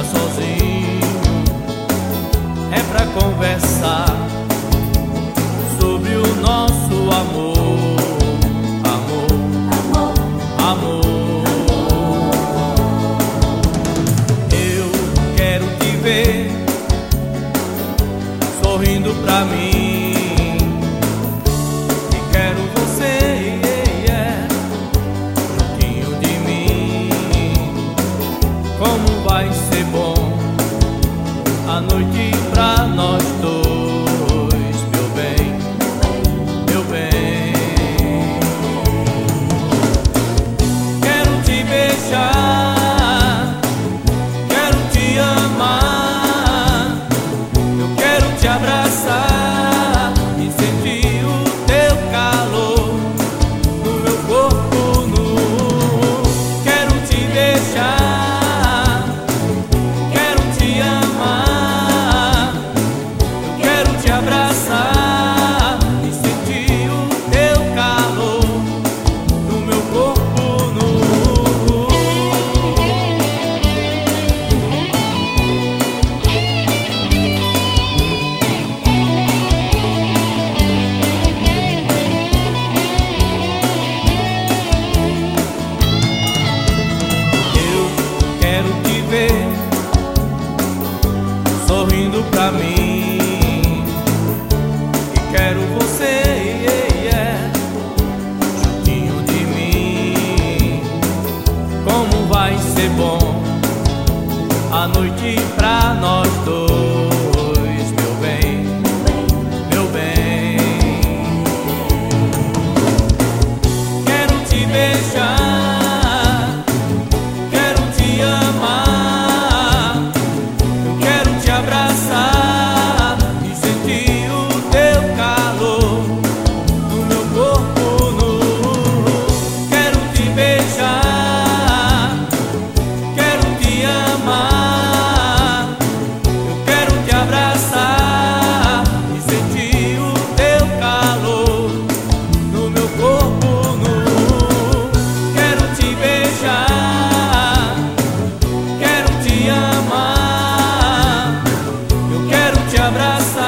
tá sozinho, é pra conversar sobre o nosso amor, amor, amor. Eu quero te ver sorrindo pra mim, e quero você juntinho de mim. Como vai ser bom a noite pra nós dois, meu bem, meu bem. Quero te beijar, quero te amar, eu quero te abraçar e sentir o teu calor no meu corpo nu. Quero te beijar, quero te amar, eu quero te abraçar e sentir o teu calor no meu corpo nu. Eu quero te ver sorrindo pra mim, e quero você juntinho de mim. Como vai ser bom a noite pra nós dois, meu bem, meu bem. Quero te beijar, quero te amar, eu quero te abraçar e sentir o teu calor no meu corpo nu. Quero te beijar, quero te amar, eu quero te abraçar e sentir o teu calor no meu corpo nu. Quero te beijar, quero te amar, eu quero te abraçar